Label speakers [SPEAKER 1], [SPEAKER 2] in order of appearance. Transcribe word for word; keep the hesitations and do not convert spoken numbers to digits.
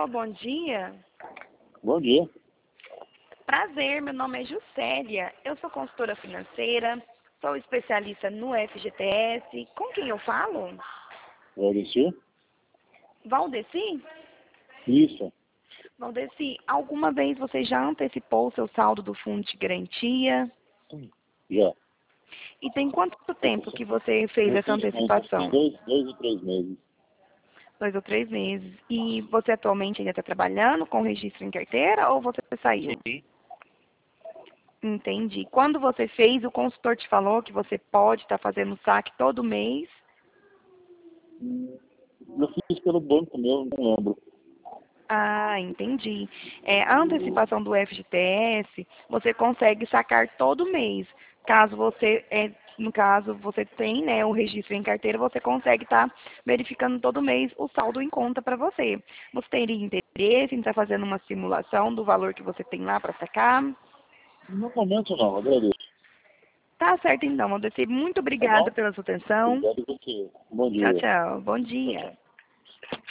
[SPEAKER 1] Alô, bom dia.
[SPEAKER 2] Bom dia.
[SPEAKER 1] Prazer, meu nome é Juscelia. Eu sou consultora financeira, sou especialista no F G T S. Com quem eu falo?
[SPEAKER 2] Valdeci?
[SPEAKER 1] Valdeci?
[SPEAKER 2] Isso.
[SPEAKER 1] Valdeci, alguma vez você já antecipou o seu saldo do fundo de garantia?
[SPEAKER 2] Já.
[SPEAKER 1] E tem quanto tempo que você fez essa
[SPEAKER 2] Tem
[SPEAKER 1] antecipação?
[SPEAKER 2] dois, dois ou três meses.
[SPEAKER 1] Dois ou três meses. E você atualmente ainda está trabalhando com registro em carteira ou você saiu?
[SPEAKER 2] Sim.
[SPEAKER 1] Entendi. Quando você fez, o consultor te falou que você pode estar fazendo saque todo mês?
[SPEAKER 2] Eu fiz pelo banco meu, não lembro.
[SPEAKER 1] Ah, entendi. É, a antecipação do F G T S, você consegue sacar todo mês. Caso você, é, no caso, você tem, né, o registro em carteira, você consegue estar verificando todo mês o saldo em conta para você. Você teria interesse em estar fazendo uma simulação do valor que você tem lá para sacar?
[SPEAKER 2] No momento não, agradeço.
[SPEAKER 1] Tá certo então, Valdeci. Muito
[SPEAKER 2] Tá
[SPEAKER 1] obrigada
[SPEAKER 2] bom?
[SPEAKER 1] pela sua atenção.
[SPEAKER 2] Obrigado a você. Bom
[SPEAKER 1] Tchau,
[SPEAKER 2] dia.
[SPEAKER 1] tchau. Bom
[SPEAKER 2] Tchau,
[SPEAKER 1] dia.
[SPEAKER 2] tchau.